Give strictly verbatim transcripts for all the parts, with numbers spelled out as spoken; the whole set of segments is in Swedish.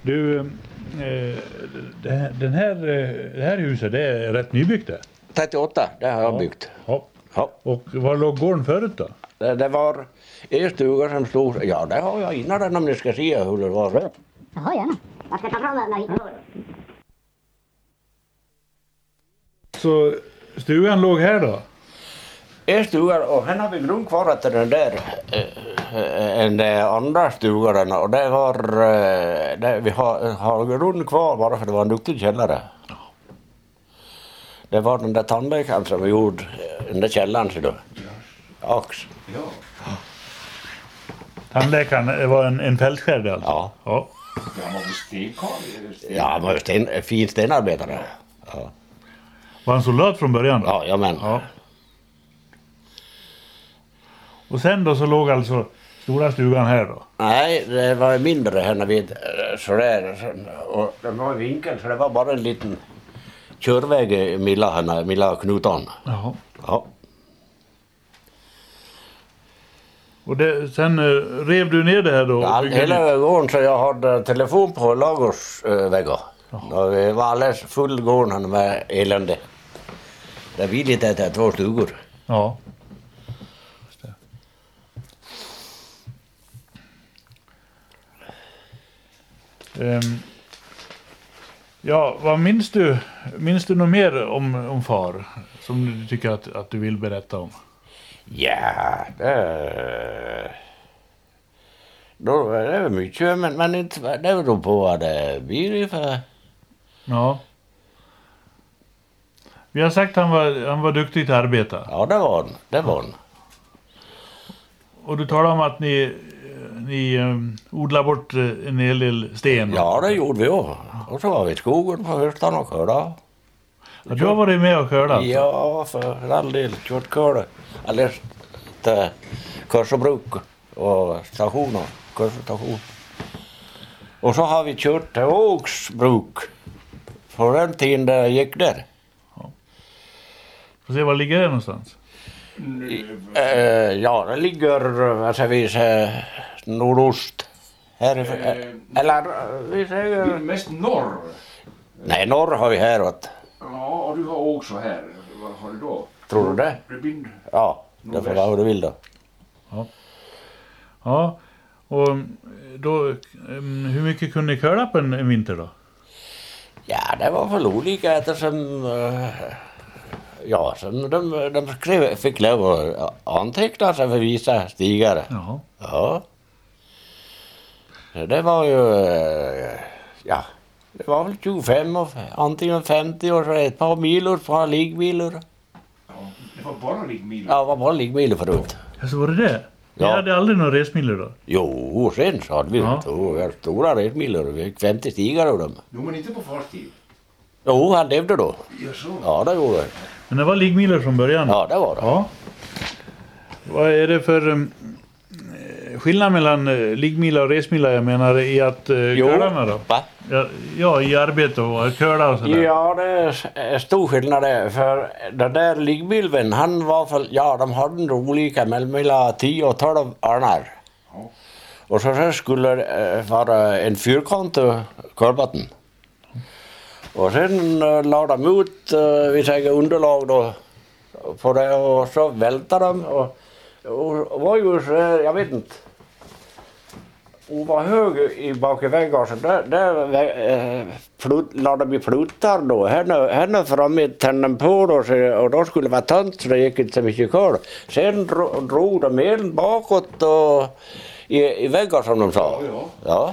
Du, eh, det här, den här, det här huset, det är rätt nybyggt det. trettioåtta, det har jag Ja. byggt. Ja. Ja. Och var låg gården förut då? Det, det var en stuga som stod, ja det har jag innan den om ni ska se hur det var. Jaha, gärna. Jag ska ta fram den hit. Så stugan låg här då? En stuga, och sen har vi grund kvar efter den där äh, en andra stugan, och det var, äh, det, vi har, har grund kvar bara för det var en duktig källare. Det var den där tandläkaren som gjorde den där källaren så då. Ax. Ja. Tandläkaren var en, en fältskärd alltså? Ja. Ja. Ja, man var stenkarl. Ja, han var ju sten, fin stenarbetare. Ja, Var han soldat från början då? ja, ja men. Ja. Och sen då så låg alltså stora stugan här då? Nej, det var mindre här när vi sådär. Och det var vinkel så det var bara en liten körväg milla här, milla knutan. Jaha. Ja. Och det, sen uh, rev du ner det här då? Ja, och byggde hela gården så jag hade telefon på lagersväggar. Och det var alldeles full gården med elände. Det vill inte äta två stugor. Ja. Just det. Ehm, ja, vad minns du? Minns du något mer om, om far? Som du tycker att, att du vill berätta om? Ja, det... Då är det mycket, men, men inte, det beror på vad det blir för... Ja. Vi har sagt att han var, han var duktig till att arbeta. Ja, det var den. Det var den. Och du talar om att ni, ni um, odlar bort eh, en hel del sten. Ja, det gjorde vi också. Och så var vi i skogen på hösten och körde. Ja, du har varit med och skördat? Alltså. Ja, för all del. Kört körde. Eller till Körsebruk och stationer. Körsestation. Och så har vi kört till Ågsbruk. På den tiden det gick där. Får se, var ligger det någonstans? Uh, ja, det ligger, vad säger vi, så, nordost. Här är, Eh, eller vi säger... Mest norr. Nej, norr har vi häråt. Ja, och du har också här. Vad har du då? Tror du det? Du bind. Ja, det får vara hur du vill då. Ja, och då, um, hur mycket kunde ni köra på en, en vinter då? Ja, det var väl olika eftersom... Uh, ja, som de, de skrev, fick lov att anteckna sig för vissa stigare. Jaha. Ja. Så det var ju... Uh, ja, det var väl tjugofem och antingen femtio och så ett par milor, ett par liggmilor. Ja, det var bara liggmil. Ja, det var bara liggmilor förut. Ja, så var det det? Ja. Ni hade aldrig några resmilor då? Jo, sen så hade vi Ja. ja. stora resmilor. Vi fick femtio stigare av dem. Jo, men inte på fartid. Jo, han levde då. Ja, så. Ja, det gjorde det. Men det var liggmilor från början? Ja, det var det. Ja. Vad är det för um, skillnad mellan uh, liggmila och resmila, jag menar, i att uh, Jo. curlarna då? Va? Ja, ja, i arbete och curla och sådär. Ja, det är stor skillnad där. För den där liggmilven, han var för... Ja, de hade nog olika mellan tio och tolv arnar. Ja. Och så, så skulle det uh, vara en fyrkantig kolbatten. Och sen uh, la de ut, uh, vi säger underlag då, på det, och så vältade de. Och, och var ju så, jag vet inte. Och var hög i bak i väggen, så där, där äh, flut, la de i plutar då. Henne, henne framme tände på då, så, och då skulle det vara tönt så det gick inte så mycket kol. Sen dro, drog de elen bakåt och, i, i väggen som de sa. Ja, ja. Ja.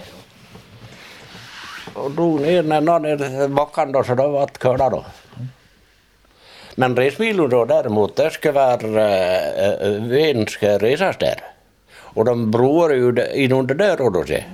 Och drog ner ner backen då, så det var ett köra då. Men resmilor då däremot, där ska vara äh, ven ska resas där. Och de broar ju inom det där och då se.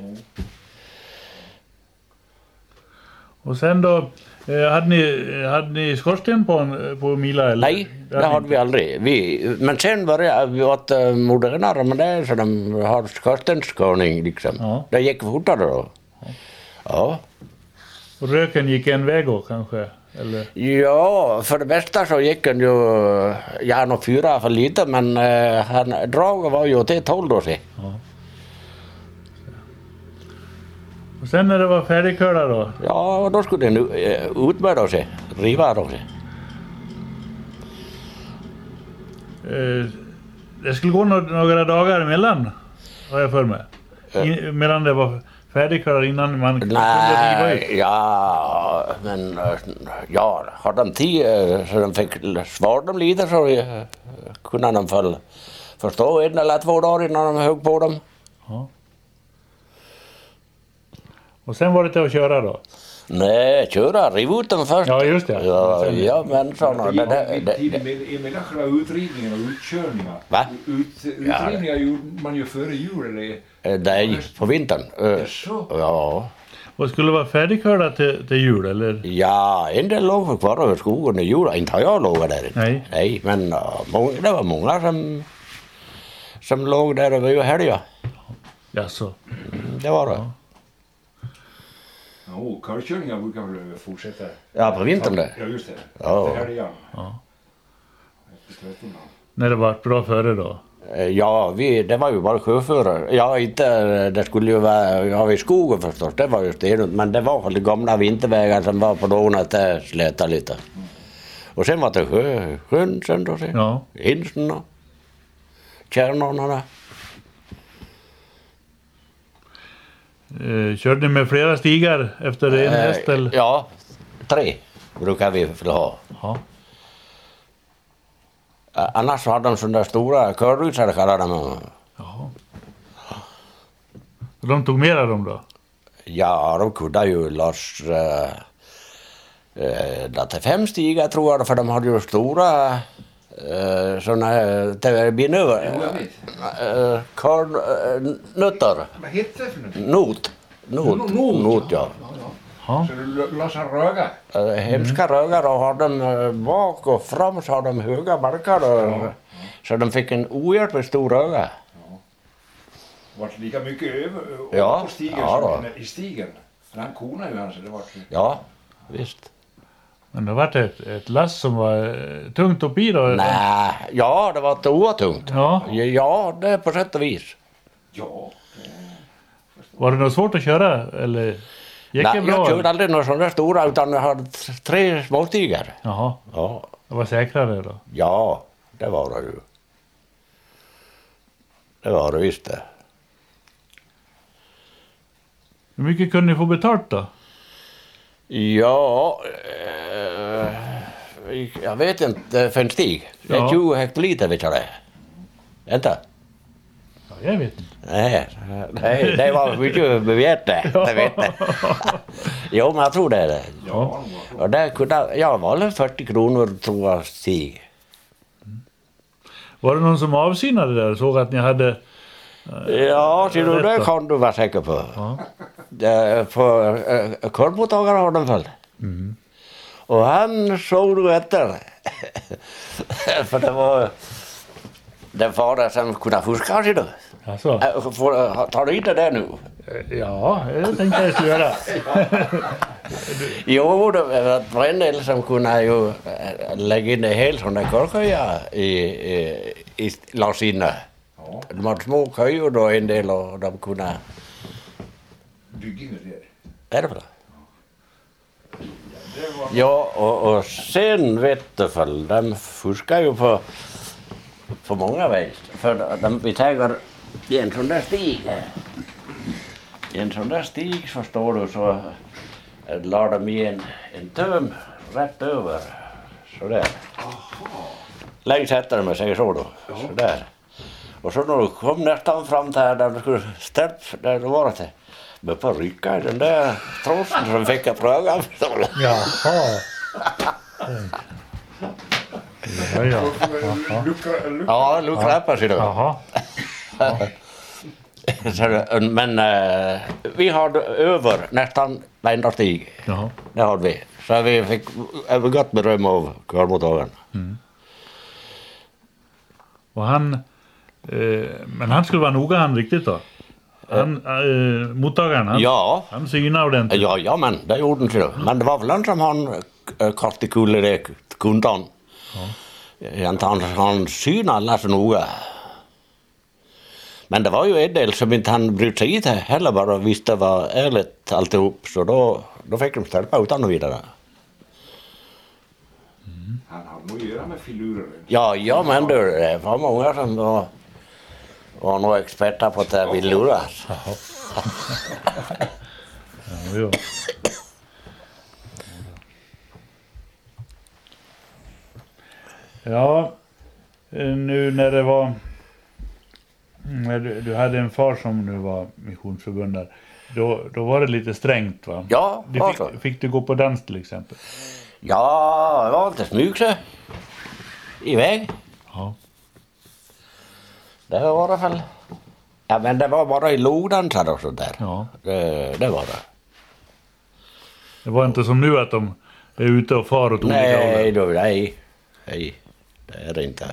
Och sen då, eh, hade ni, hade ni skorsten på, en, på Mila? Eller? Nej, det hade vi aldrig. Vi, men sen började vi åt uh, modernare med det, så de har skorstenskörning liksom. Ja. Det gick fortare då. Ja. Och röken gick en väg då kanske? Eller? Ja, för det bästa så gick han ju gärna fyra för lite, men uh, han, draget var ju till tolv då se. Ja. Och sen när det var färdigkörda då? Ja, och då skulle den uh, ut med då sig. Riva då sig. Eh, det skulle gå no- några dagar emellan, har jag för mig. In, medan det var färdigkörda innan man kunde riva ut. Nej, ja, men uh, ja, har de tid uh, så de fick svara dem lite så uh, kunde de väl förstå en eller två dagar innan de högg på dem. Ja. Och sen var det till att köra då? Nej, köra, riv ut dem först. Ja, just det. Ja, Sen- ja men såna, det, det, Mitt det, tid det, med, emellan själva utrivningen och utkörningar. Va? Ut, utrivningar gjorde man ju före jul eller? eh, nej, på vintern. Uh, Jaså? ja, Och skulle vara färdigkörda till, till jul, eller? ja, en del låg kvar över skogen i jul. Inte har jag låg där. Nej. Nej, men uh, många, det var många som, som låg där över ju helga. Jaså. Mm, det var det. Ja. Ja, körkörningar brukar väl fortsätta? Ja, på vintern där. Ja, just det. Ja. Efter helgen. Ja. Efter trettondagen. När det var bra före då? Eh, Ja, vi, det var ju bara sjöförare. Ja, inte, det skulle ju vara, ja, i skogen förstås, det var ju stenigt. Men det var de gamla vintervägar som var på dagen att det slätade lite. Och sen var det sjö, sjön sen då, sen. Ja. Insen och kärnorna där. Eh, körde ni med flera stigar efter en häst? Eller? Ja, tre brukar vi väl ha. Ja. Eh, Annars hade de sådana där stora körrusar kallade de. Jaha. Och de tog mera dem då? Ja, de kunde ju loss uh, uh, till fem stigar tror jag, för de hade ju stora uh, sådana uh, binöver. Jo, jag vet. Uh, Kornnötter. Vad heter det för någonting? Not. Not. Not, not, Not, ja. Ja, ja. Ja. Så du lossar röga? Uh, hemska rögar och har de uh, bak och fram så har de höga barkar. Och, Ja. så de fick en ohjälpligt stor röga. Vart lika mycket över Ja, på stigen ja som då. i stigen. För han konade ju han så det vart ju... Ja, visst. Men det var ett, ett lass som var eh, tungt upp i då? Nej, ja det var ett otungt. Ja. Ja, det är på sätt och vis. Ja. Var det något svårt att köra? Eller gick Nej, det bra? jag körde aldrig några sådana stora utan jag hade t- tre småstigar. Jaha, Ja, det var säkrare då? ja, det var det ju. Det var det visst det. Hur mycket kunde ni få betalt då? Ja, eh, jag vet inte för en stig. Det är Ja. tjugo hektoliter vet jag det. Inte? Ja, jag vet inte. Nej, nej, det var mycket bevet det. Det vet jag. Jo, men jag tror det är det. Ja. Och där kunde, ja, var det fyrtio kronor tror jag stig. Var det någon som avsynade där och såg att ni hade... Ja, ser du, rätt det då. kan du vara säker på. Ja. Eh, På uh, korvmottagare har de väl. Mm. Och han såg du efter. För det var det var det som kunde fuska sig då. Alltså, Äh, får, uh, tar du inte det nu? ja, det tänkte jag skulle göra. Jo, det var en del som kunde ju uh, lägga in en hel sån där korvköja i, i, i Larsinne. Ja. De hade små köjor då en del och de kunde... Bygg in det. Är det bra? Det var... Ja, och, och sen vet du väl, de fuskar ju på, på många vägar. För de, vi tager i en sån där stig. I en sån där stig förstår du så eh, la de i en, en töm rätt över. Sådär. Längst efter dem, jag säger så då. Sådär. Och så när du kom nästan fram till där du skulle stäpp, där det var det. Men på rycka i den där trossen som fick jag pröva. Jaha. Ja, ja. Lucka, lucka. Ja, du klappar sig då. Jaha. Så det- Men eh, vi hade över nästan varenda stig. Jaha. Det hade vi. Så vi fick övergott beröm av körmottagaren. Och han... Eh, men han skulle vara noga han riktigt då? Han, eh, mottagaren, han, Ja, han synade ordentligt. ja, ja men det gjorde han sig då. Men det var väl han som han äh, kastade kulle det kundan. Ja. Han, han synade alla så noga. Men det var ju en del som inte han brydde sig i det heller, bara visste vad ärligt alltihop. Så då, då fick de stälpa utan och vidare. Mm. Han har nog att göra med filurer. Ja, ja men du, det var många som var, var nog experter på att det vill luras. Ja, jo. Ja, nu när det var när du, du hade en far som nu var missionsförbundare, då, då var det lite strängt, va? Ja, Du varför? fick, fick du gå på dans till exempel? Ja, det var inte smygse. Iväg. Ja. Det var det väl. Ja, men det var bara i logdansar och sånt där. Ja. Det, det var det. Det var inte som nu att de är ute och far åt olika Nej, håll. då, nej. Nej, det är det inte.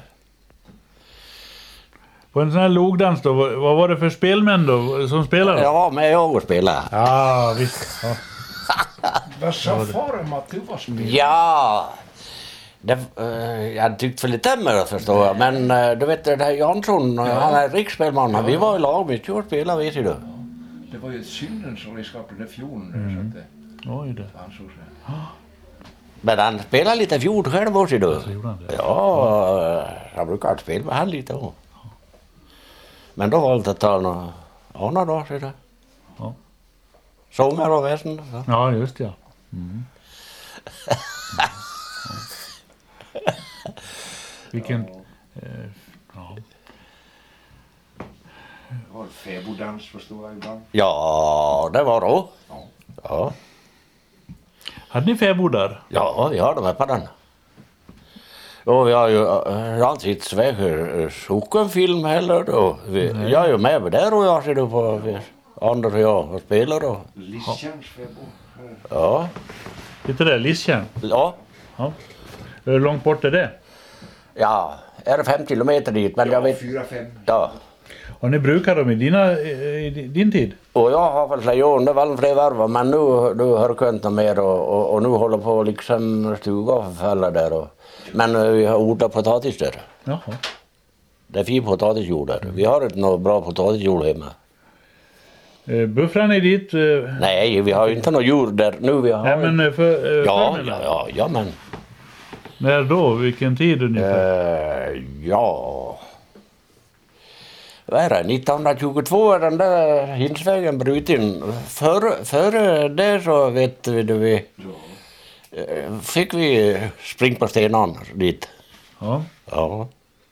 På en sån här logdans då, vad, vad var det för spelmän då som spelade? Jag var med och spelade. Ja, visst. Ja. Vad sa far om att du var spelare? Ja, det, uh, jag tyckte för lite med det förstår jag. Men uh, du vet det här Jansson, ja. Han är riksspelman. Ja. Vi var i lag med tjugo spelare, vet du. Det var ju ett syndens redskap den där fjollen. Mm. Så att det Oj det. ansåg sig. Men han spelade lite fjol själv också du. Så gjorde han det. Ja, jag brukar spela med han lite också. Men då valde jag att ta några andra då, så det. Ja. Sånger och väsen. Så. Ja, just ja. Mm. Ja. Vilken... Eh, ja. Det var en fäboddans förstår jag ibland. Ja, det var då. Ja. Ja, Hade ni fäbodar? ja vi har dem här på den. Och vi har ju äh, alltid sväger sockenfilm heller då. Vi, jag är ju med med där och jag ser du på vi, Anders och jag och spelar då. Lisstjärns fäbo. Ja, Lite där, Lisstjärn. ja, Ja. Hur långt bort är det? ja, är det fem kilometer dit men jag vet. Fyra, fem. Ja, Har ni brukat dem i, dina, i din tid? och jag har väl flera år, det var väl flera varv men nu, nu har jag kunnat mer och, och, och nu håller på liksom stuga förfalla där och, men uh, vi har odlat potatis där. Jaha. Det är fin potatisjord där. Vi har inte något bra potatisjord hemma. Eh, buffrar ni dit? Eh, Nej, vi har ju inte något djur där nu. Vi har... nej men eh, för, eh, ja, förmiddag. ja, ja, ja, men... När då? Vilken tid ungefär? Uh, ja... Vad är det? nittonhundratjugotvå är den där hinsvägen bruten. Före, före det så vet vi, vi uh, fick vi spring på stenan dit. Ja. Ja.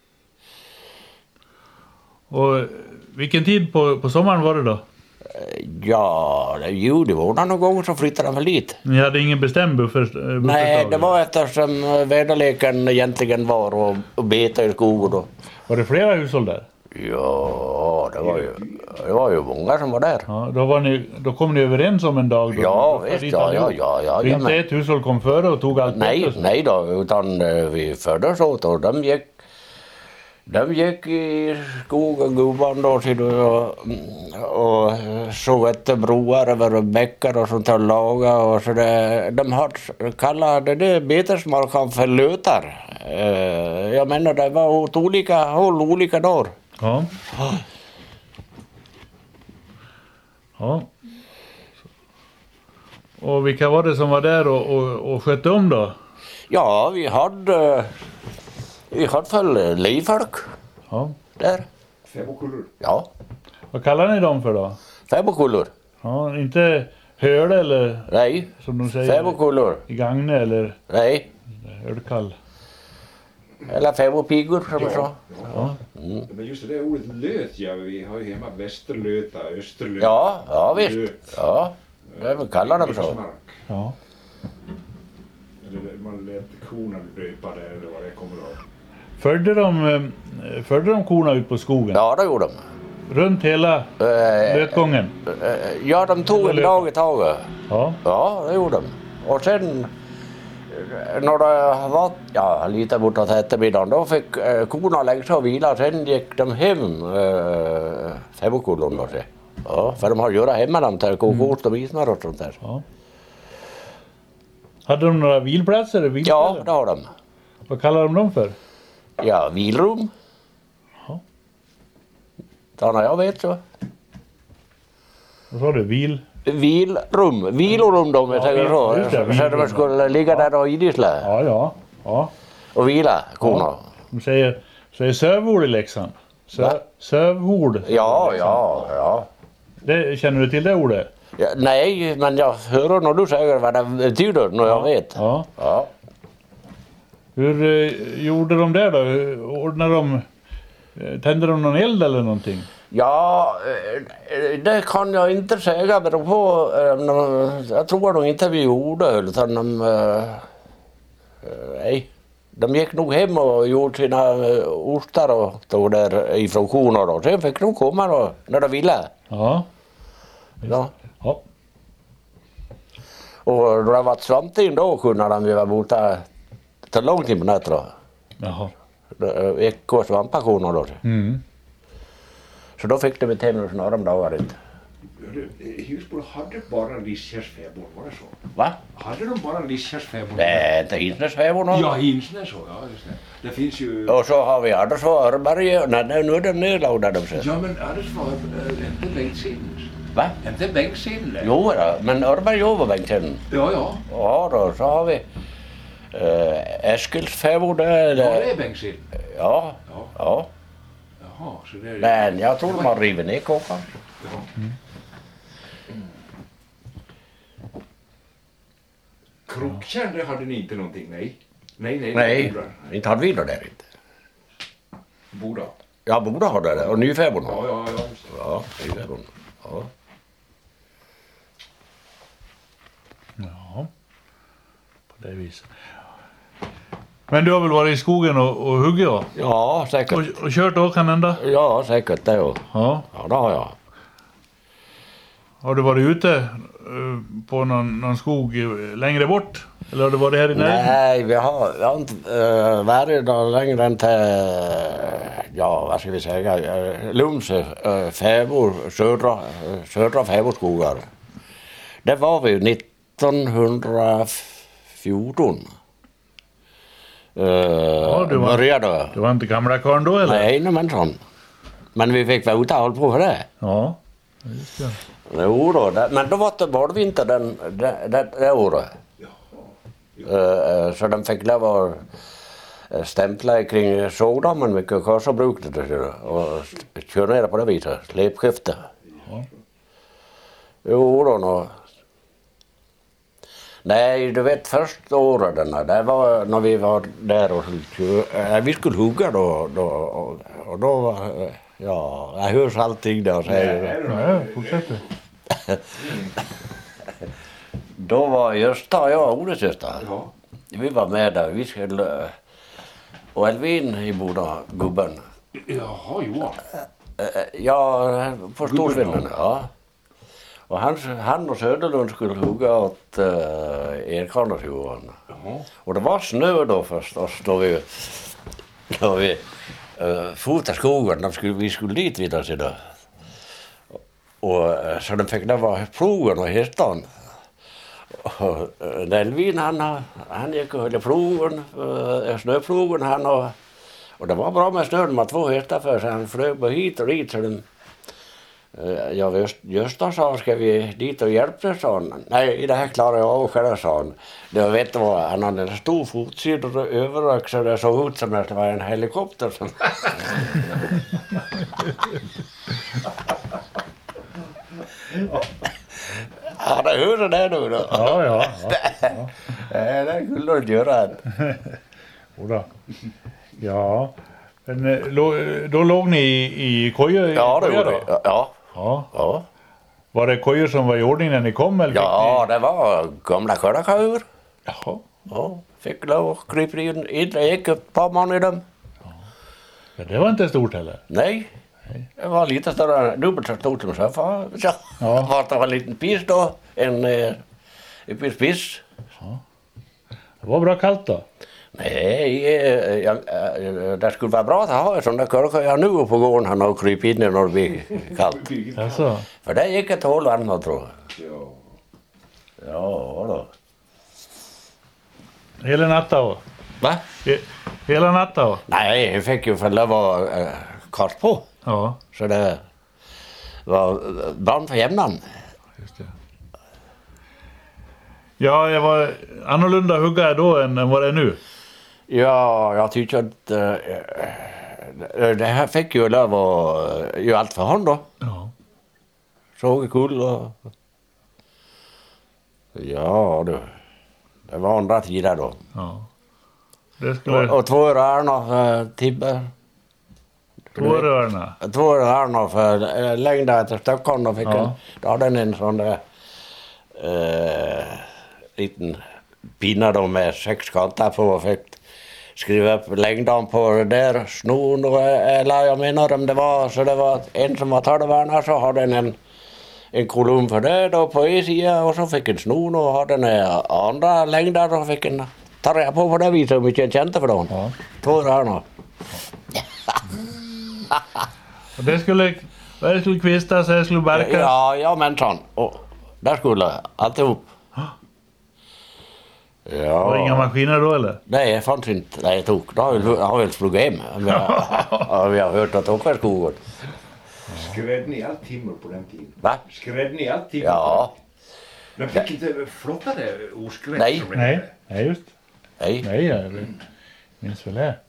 Och eh, vilken tid på, på sommaren var det då? Ja, det juli var någon gång så flyttade de väl dit. Ni hade ingen bestämd buffer, eh, buffertdag? Nej, det var eftersom väderleken egentligen var och, och beta i skogen då. Var det flera hushåll där? Ja, det var ju, det var ju många som var där. Ja, då, var ni, då kom ni överens om en dag? Då, Ja, Då visst, dit ja, ja, allihop. ja, ja, Så ja, inte men- ett hushåll kom före och tog allt Nej, bort och så? nej då, utan eh, vi fördes åt och de gick, de gick i skogen, gubban då, ser du, och, och såg efter broar över bäckar och sånt där laga och så där. De hade kallade det betesmarken för lötar. Eh, jag menar, det var åt olika håll, olika dagar. Ja. Ja. Och vilka var det som var där och, och, och skötte om då? Ja, vi hade, vi hade väl livfolk Ja. där. Fäbokullor. Ja, Vad kallar ni dem för då? fäbokullor. Ja, inte höle eller Nej, som de säger fäbokullor. i Gagne eller Nej, ölkall. eller fäbopigor som man sa. Ja. Mm. Men just det där ordet löt, ja, vi har ju hemma västerlöta, österlöta. Ja, ja visst. Löt. Ja, det vi kallar dem så. Betesmark. Ja. Eller man lät korna löpa där eller vad det kommer av. Förde de, eh, förde de korna ut på skogen? Ja, det gjorde de. Runt hela Eh, lötgången? eh, ja, de tog en dag i taget. Ja. Ja, det gjorde de. Och sen eh, när det var ja, lite bortåt eftermiddagen, då fick eh, korna lägga sig och vila. Sen gick de hem, eh, fäbokullorna då. se. Ja, för de har att göra hemma dem till kokost och ismör och sånt där. Ja. Hade de några vilplatser? Ja, Vilställen? det har de. Vad kallar de dem för? Ja, vilrum. Ja. Sådana jag vet så. Vad sa du? Vil? Vilrum, vilorum då om jag Ja, säger så. just det, Så vilrum, de skulle ligga där och idissla Ja, ja. Ja. och vila korna. De säger, säger sövhord i Leksand. Sö, Va? sövhord. Ja, ja, ja. Det, känner du till det ordet? ja. Nej, men jag hör när du säger vad det betyder när jag vet. Ja. Ja. Hur eh, gjorde de det då? Ordnade de, eh, tände de någon eld eller någonting? Ja, eh, det kan jag inte säga beror på. eh, Jag tror nog inte vi gjorde utan de, eh, eh, nej. De gick nog hem och gjorde sina eh, ostar och då där ifrån korna då. Sen fick de komma då när de ville. Ja. Ja. Ja. Och då det var svamptid då kunde de ju vara borta till långt in på nätet då. Jaha. Det gick och svampa korna då. Mm. Så då fick de ett hem och snarare om dagar inte. Husbor hade bara Lissjärs fäbod, var det så? Va? Hade de bara Lissjärs fäbod? Nej, inte Hinsnäs fäbod någon. Ja, Hinsnäs så, ja just det. Det finns ju... Och så har vi Addersvå, Örberg. Nej, nej, nu är de nedlagda de sig. Ja, men Addersvå är inte Bengtsidens. Va? Inte Bengtsidens. Jo då, men Örberg över Bengtsen. Ja, ja. Ja då, så har vi äh, Eskils fäbod. Ja, det Eller... är Bengtsid. Ja, Ja. ja. Jaha, så det är... Men jag tror de har rivit ner kåkan. Ja. Krokärn, det hade ni inte någonting, nej? Nej, nej, Nej, Boda. inte hade vi då där inte. Boda. Ja, Boda har det och Nyfäbod Ja, har. ja, ja, just det. Ja, Nyfäbod. Ja. Ja. På det viset. Men du har väl varit i skogen och, och huggit då? Ja, säkert. Och, och kört då kan hända? Ja, säkert det jo. Ja. Ja, det har jag. Har du varit ute eh, på någon, någon skog eh, längre bort? Eller har du varit här i närheten? Nej, vi har, vi har inte uh, varit där längre än till, ja vad ska vi säga, uh, Lumse, uh, Fäbor, södra, uh, södra Fäborskogar. Det var vi nittonhundrafjorton. Uh, Ja, du var- började. Du var inte gamla karln då eller? Nej, men sån. Men vi fick vara ute och hålla på för det. Ja, just det. Jo då, det, men då var det vårvinter den, det, det, det året. Uh, så de fick lov att uh, stämpla kring sågdammen mycket kors och brukade det och köra ner på det viset, släpskifte. Ja. Jo då, nå. Nej, du vet första året denna, det var när vi var där och uh, vi skulle hugga då, då och, och då var, uh, ja, jag hörs allting där och säger. Ja, fortsätt du. Då var Gösta och jag Oles-Gösta. Ja. Vi var med där. Vi skulle... Och Elvin i Boda, gubben. Jaha, Johan. Eh, Ja, på Gubben, Storsvinden, ja. Och han, han och Söderlund skulle hugga åt uh, Erkarnas Johan. Jaha. Och det var snö då förstås, då vi, då vi uh, fotade skogen. De skulle, vi skulle dit vidare sig då. Och uh, så de fick det vara plogen och hästan. Och uh, Elvin han, han gick och höll plogen, uh, snöplogen han och, och det var bra med snö, de var två hästar för så han flög på hit och dit så de, uh, ja, Gösta sa, ska vi dit och hjälpa, sa han. Nej, det här klarar jag av själv, sa han. Det vet du vad, han hade en stor fotsid och överrök så det såg ut som att det var en helikopter. Som ja, det hörde det nu då. Ja, ja. ja. Nej, det skulle du inte göra. Jodå. Ja. Men eh, lå- då låg ni i, i kojor? i Ja, det kojor gjorde då? vi. Ja, Ja. ja. Var det kojor som var i ordning när ni kom? Eller fick Ja, ni... det var gamla skördarkajor. Jaha. Ja, fick lov att krypa in. in. Jag gick ett par man i dem. Men det var inte stort heller. Nej. Det var lite större, dubbelt så stort som soffan. Så. Ja. Fast det var en liten piss då. En, eh, en piss piss. Det var bra kallt då. Nej, eh, jag, eh, det skulle vara bra att ha en sån där körkaja nu på gården. Han har krypit in när det blir kallt. Alltså. För det gick ett hål annat tror jag. Ja. Ja då. Hela natten då? Va? He- Hela natten då? Nej, jag fick ju för lov att äh, kast på. Ja. Så det, var barn för jämnan. Just det. Ja, jag var annorlunda huggare då än vad det är nu. Ja, jag tycker att uh, det här fick ju lov att göra allt för honom då. Ja. Såg kul och... Ja, du. Det var andra tider då. Ja. Det skulle... Och, och två rörna för Tibbe. Två rörna. Två rörna för äh, längden till Stockholm. Då, fick Ja. en, då hade den en sån där äh, liten pinna då med sex kanter på och fick skriva upp längden på det där snon och eller jag menar om det var så det var en som var tolvvärna så hade den en en kolumn för det då på en sida och så fick en snon och hade den andra längder och fick en ta reda på på det viset hur mycket kände för dem. Ja. Två rörna. Och det skulle... Det skulle kvistas, det skulle barkas. Ja, ja men sån. Och där skulle alltihop. Ja. Var det inga maskiner då eller? Nej, det fanns inte. Nej, jag tog. Då har vi, har vi flugit hem. Vi har, ja, vi har hört att åka i skogen. Skrädde ni allt timmer på den tiden? Va? Skrädde ni allt timmer? Ja. Men fick inte flottade oskrädd? Nej. som det Nej, heter? nej just. Nej. Nej, jag minns väl det.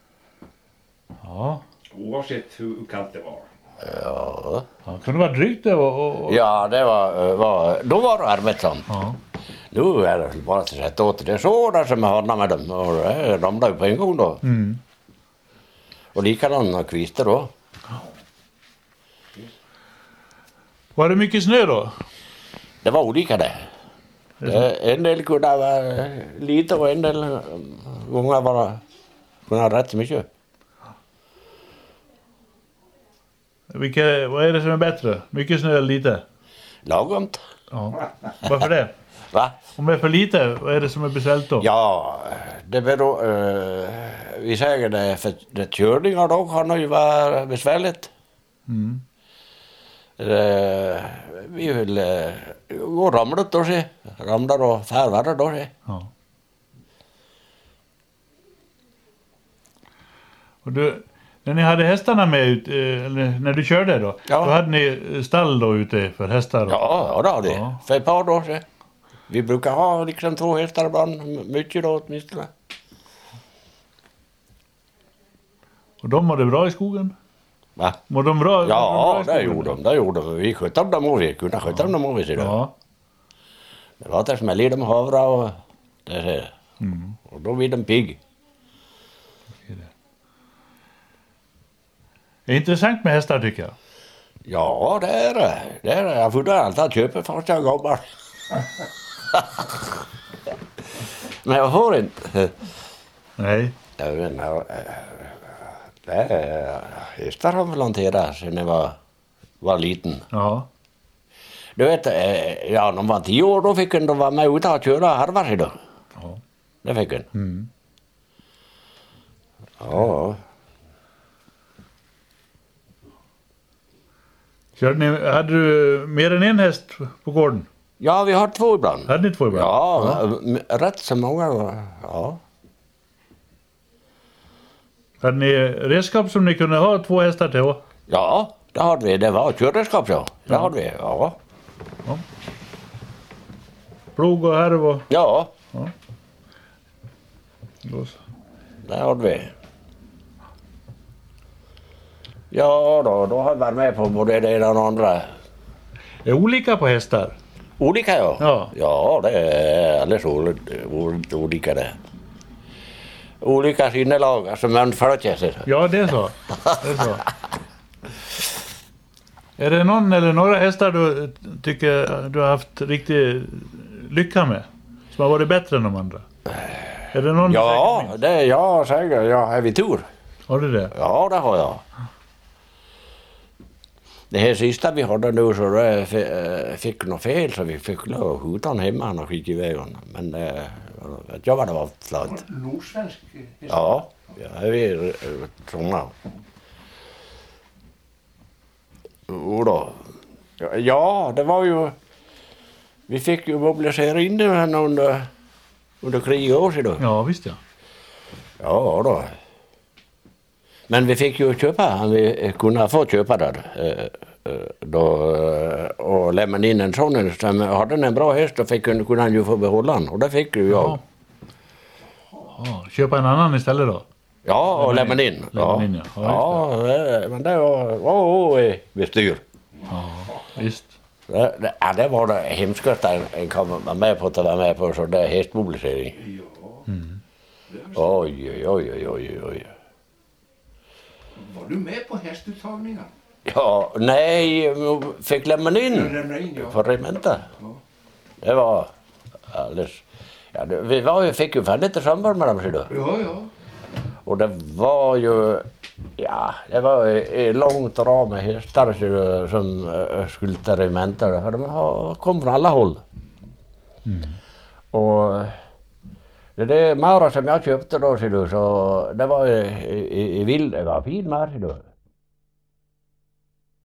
Ja. Oavsett hur kallt det var. Ja. Ja, kunde vara drygt det och... och... Ja, det var, var... Då var det arbetsamt. Ja. Nu är det bara att sätta åt det. Så där som jag hade med dem. Och det ramlade på en gång då. Mm. Och likadant kvistar då. Var det mycket snö då? Det var olika det. det en del kunde vara lite och en del gånger var kunde ha rätt så mycket. Vilka, vad är det som är bättre? Mycket snö eller lite? Lagomt. Ja. Varför det? Va? Om det är för lite, vad är det som är besvärligt då? Ja, det beror... Uh, vi säger det för det körningar då kan det ju vara besvärligt. Mm. Uh, vi vill uh, gå ramlat då se. Ramlar och färvärre då se. Ja. Och du, när ni hade hästarna med ut, eh, eller när du körde då, Ja. då hade ni stall då ute för hästar? Då. Ja, ja det har vi. Ja. För ett par dagar se. Vi brukar ha liksom två hästar ibland. Mycket då åtminstone. Och de mådde bra i skogen? Va? Mådde de bra? Ja, mådde de bra det i skogen? gjorde de. Det gjorde de. Vi skötte dem om vi kunde sköta dem om vi ser det. Ja. Det var att smälla i dem havra och det är Mm. och då blir de pigg. Det är intressant med hästar tycker jag. Ja, det är det. Det är det. Jag får alltid att köpa första jag går Men jag får inte. Nej. Jag vet inte. Det är hästar har väl hanterat sedan jag var, var liten. Ja. Du vet, eh, ja, när de var tio år då fick en de vara med ute och köra harvar idag. Ja. Det fick en. Mm. Ja. Körde ni, hade du mer än en häst på gården? Ja, vi har två ibland. Hade ni två ibland? Ja, m- rätt så många. Ja. Hade ni redskap som ni kunde ha två hästar till? Ja, det hade vi. Det var körredskap, ja. Det Ja. hade vi, ja. Plog och härv och... Ja, Då så. det hade vi. Ja, då, då har vi varit med på både det ena och det andra. Det är olika på hästar. Olika, ja. Ja. Ja, det är alldeles olika, olika det. Olika sinnelag, alltså man följer sig. Ja, det är så. Det är så. Är det någon eller några hästar du tycker du har haft riktig lycka med? Som har varit bättre än de andra? Är det någon? Ja, det är jag säger. Jag är vid tur. Har du det? Ja, det har jag. Det här sista vi hade nu så det f- fick något fel så vi fick lov att skjuta honom hemma och skicka iväg honom. Men äh, jag var det var klart. Nordsvensk häst? Ja, ja, vi är såna. Och då. Ja, det var ju... Vi fick ju mobilisera in det här under, under kriget år sedan. Ja, visst ja. Ja då. Men vi fick ju köpa, vi kunde få köpa där då, och lämnade in en sån som hade en bra häst och fick, kunde han ju få behålla den. Och det fick ju jag. Ja, köpa en annan istället då? Ja, och lämna in. Lämna in, ja. ja. Ja, det, men det var, var i bestyr. Ja, visst. Det, det, ja, det var det hemskaste en kom med på att vara med på så det är hästmobilisering. Ja. Mm. Oj, oj, oj, oj, oj. Var du med på hästuttagningar? Ja, nej, fick lämna in. Lämna in, ja. För regementet. Ja. Det var alldeles... Ja, det, vi var ju, fick ju fan lite samband med dem, ser du. Ja, ja. Och det var ju... Ja, det var ju långt rad med hästar ser du, som uh, skulle till regementet. För de har, kom från alla håll. Mm. Och... Det där Maura som jag köpte då, ser du, så det var i, i, i vild, det var fin mar, ser du.